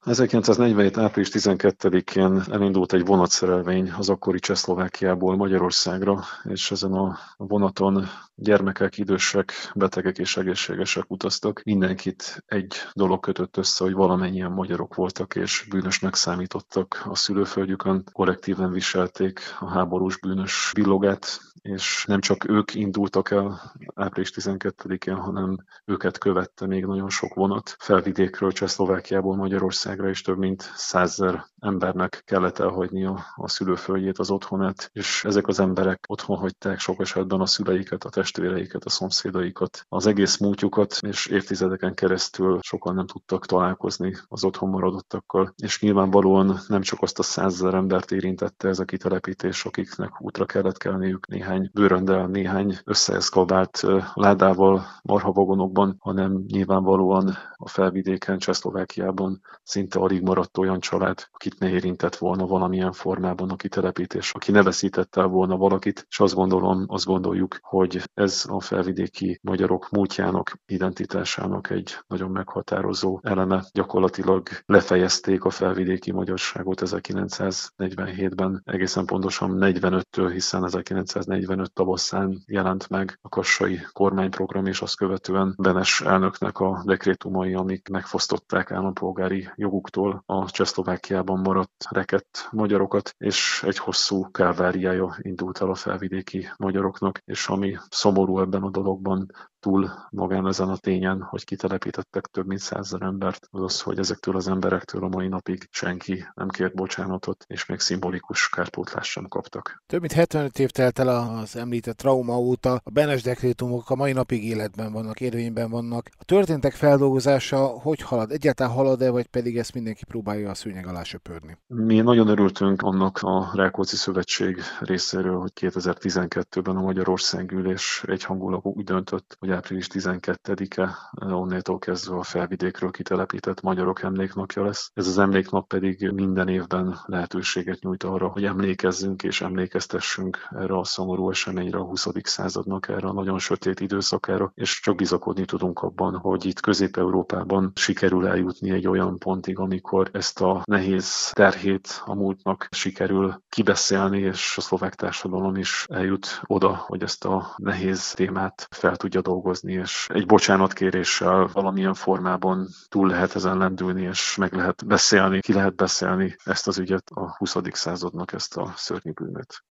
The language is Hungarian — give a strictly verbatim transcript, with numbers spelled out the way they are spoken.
ezerkilencszáznegyvenhét. április tizenkettedikén elindult egy vonatszerelvény az akkori Csehszlovákiából Magyarországra, és ezen a vonaton gyermekek, idősek, betegek és egészségesek utaztak. Mindenkit egy dolog kötött össze, hogy valamennyien magyarok voltak és bűnösnek számítottak a szülőföldjükön, kollektíven viselték a háborús bűnös billogát, és nem csak ők indultak el április tizenkettedikén, hanem őket követte még nagyon sok vonat. Felvidékről, Csehszlovákiából Magyarországra is több mint százezer embernek kellett elhagynia a szülőföldjét, az otthonát, és ezek az emberek otthon hagyták sok esetben a szüleiket, a testvéreiket, a szomszédaikat, az egész múltjukat, és évtizedeken keresztül sokan nem tudtak találkozni az otthon maradottakkal. És nyilvánvalóan nem csak azt a százezer embert érintette ez a kitelepítés, akiknek útra kellett kelniük néhány bőröndel, néhány összeeszkaldált ládával, marhavagonokban, hanem nyilvánvalóan a Felvidéken, Csehszlovákiában szinte alig maradt olyan család, akit ne érintett volna valamilyen formában a kitelepítés, aki ne veszítette el volna valakit, és azt gondolom, azt gondoljuk, hogy ez a felvidéki magyarok múltjának, identitásának egy nagyon meghatározó eleme. Gyakorlatilag lefejezték a felvidéki magyarságot ezerkilencszáznegyvenhétben, egészen pontosan negyvenöttől, hiszen ezerkilencszáznegyvenöt tavaszán jelent meg a kassai kormányprogram, és azt követően Benes elnöknek a dekrétumai, amik megfosztották állampolgári joguktól a Csehszlovákiában maradt rekedt magyarokat, és egy hosszú káváriája indult el a felvidéki magyaroknak, és ami szomorú ebben a dologban, túl magán ezen a tényen, hogy kitelepítettek több mint százezer embert, az az, hogy ezektől az emberektől a mai napig senki nem kért bocsánatot, és még szimbolikus kárpótlást sem kaptak. Több mint hetvenöt év telt el az említett trauma óta, a Benes dekrétumok a mai napig életben vannak, érvényben vannak. A történtek feldolgozása hogy halad? Egyáltalán halad-e, vagy pedig ezt mindenki próbálja a szőnyeg alá söpörni? Mi nagyon örültünk annak a Rákóczi Szövetség részéről, hogy kétezer-tizenkettőben a Magyarországgyűlés egyhangulag úgy döntött, hogy április tizenkettedike onnétól kezdve a felvidékről kitelepített magyarok emléknapja lesz. Ez az emléknap pedig minden évben lehetőséget nyújt arra, hogy emlékezzünk és emlékeztessünk erre a szomorú eseményre, a huszadik századnak, erre a nagyon sötét időszakára, és csak bizakodni tudunk abban, hogy itt Közép-Európában sikerül eljutni egy olyan pontig, amikor ezt a nehéz terhét a múltnak sikerül kibeszélni, és a szlovák társadalom is eljut oda, hogy ezt a nehéz témát fel tudja dolgozni, és egy bocsánatkéréssel valamilyen formában túl lehet ezen lendülni, és meg lehet beszélni, ki lehet beszélni ezt az ügyet, a huszadik századnak ezt a szörnyű bűnöt.